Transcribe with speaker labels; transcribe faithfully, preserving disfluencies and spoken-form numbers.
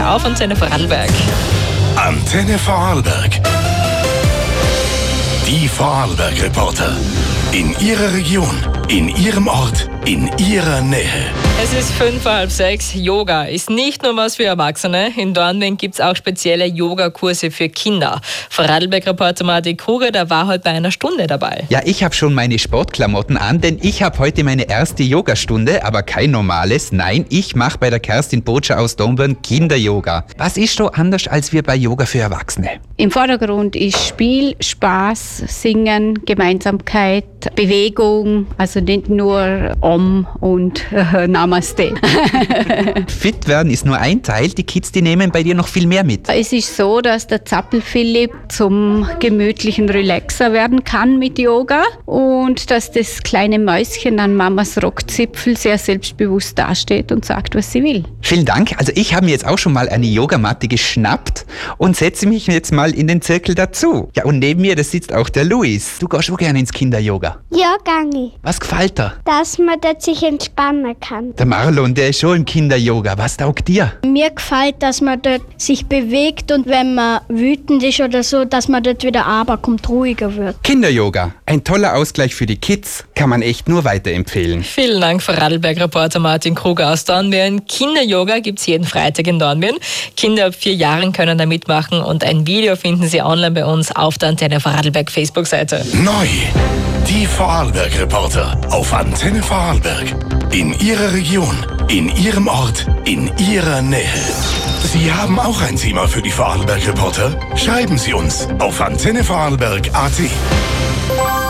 Speaker 1: auf Antenne Vorarlberg.
Speaker 2: Antenne Vorarlberg. Die Vorarlberg-Reporter. In Ihrer Region, in Ihrem Ort, in Ihrer Nähe.
Speaker 1: Es ist fünf vor halb sechs. Yoga ist nicht nur was für Erwachsene. In Dornbirn gibt es auch spezielle Yogakurse für Kinder. Vorarlberg-Reporter Martin Kruger, der war heute bei einer Stunde dabei.
Speaker 3: Ja, ich habe schon meine Sportklamotten an, denn ich habe heute meine erste Yogastunde, aber kein normales. Nein, ich mache bei der Kerstin Botscher aus Dornbirn Kinder-Yoga. Was ist so anders als wir bei Yoga für Erwachsene?
Speaker 4: Im Vordergrund ist Spiel, Spaß, Singen, Gemeinsamkeit, Bewegung, also nicht nur Om und äh, Namaste.
Speaker 3: Fit werden ist nur ein Teil, die Kids, die nehmen bei dir noch viel mehr mit.
Speaker 4: Es ist so, dass der Zappel-Philipp zum gemütlichen Relaxer werden kann mit Yoga und dass das kleine Mäuschen an Mamas Rockzipfel sehr selbstbewusst dasteht und sagt, was sie will.
Speaker 3: Vielen Dank. Also ich habe mir jetzt auch schon mal eine Yogamatte geschnappt und setze mich jetzt mal in den Zirkel dazu. Ja, und neben mir, da sitzt auch der Luis. Du gehst auch gerne ins Kinder-Yoga.
Speaker 5: Ja, gang ich.
Speaker 3: Was gefällt dir?
Speaker 5: Dass man dort sich entspannen kann.
Speaker 3: Der Marlon, der ist schon im Kinder-Yoga. Was taugt dir?
Speaker 5: Mir gefällt, dass man dort sich bewegt und wenn man wütend ist oder so, dass man dort wieder runterkommt, ruhiger wird.
Speaker 3: Kinder-Yoga, ein toller Ausgleich für die Kids, kann man echt nur weiterempfehlen.
Speaker 1: Vielen Dank, Vorarlberg-Reporter Martin Kruger aus Dornbirn. Kinder-Yoga gibt es jeden Freitag in Dornbirn. Kinder ab vier Jahren können da mitmachen und ein Video finden Sie online bei uns auf der Antenne Vorarlberg Facebook-Seite.
Speaker 2: Neu. Die Vorarlberg-Reporter auf Antenne Vorarlberg. In Ihrer Region, in Ihrem Ort, in Ihrer Nähe. Sie haben auch ein Thema für die Vorarlberg-Reporter? Schreiben Sie uns auf antenne vorarlberg punkt a t.